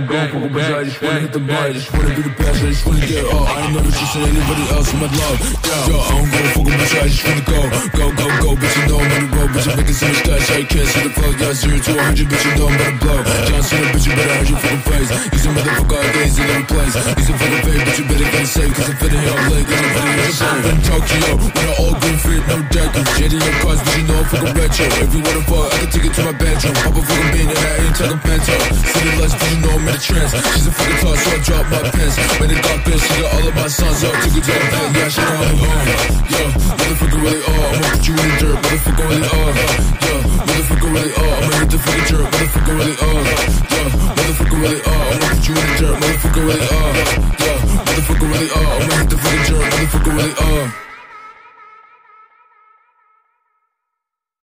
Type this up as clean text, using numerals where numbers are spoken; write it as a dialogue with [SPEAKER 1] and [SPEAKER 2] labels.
[SPEAKER 1] go, fuck bitch, I just wanna hit the bar, just wanna be the best, I just wanna get up. I ain't never chasing anybody else in my love. Yo, I don't go, fuck bitch, I just wanna go, bitch, you know I'm on the road, bitch, I'm making so much cash, I can't see the flow, yeah, 0 to 100, bitch, you know I'm about to blow. John Cena, bitch, you better hide your fucking face. He's a motherfucker, I gaze in every place. He's a fucking fake, bitch, you better get safe, cause I'm fitting here, I'm late, cause I'm fitting here, safe. In Tokyo, with an all green fit, no jackets, shady your cars, bitch, you know I'm fucking retro. If you wanna fuck, I can take it to my bedroom, pop a fucking bean, and I ain't talking bento. City lights, bitch, you know I'm in a trance. She's a fucking toss, so I drop my pants. When it got bitch, she got all of my sons, yo, took it to the bed, yeah, she know I'm on. Yo, motherfucker really, I'ma put you in the dirt, motherfucker really, yo, motherfucker really, I'ma hit the fucking jerk, motherfucker really, yo, motherfucker really, I'ma put you in the dirt, motherfucker really, yo, motherfucker really, I'ma hit the fucking jerk, motherfucker really,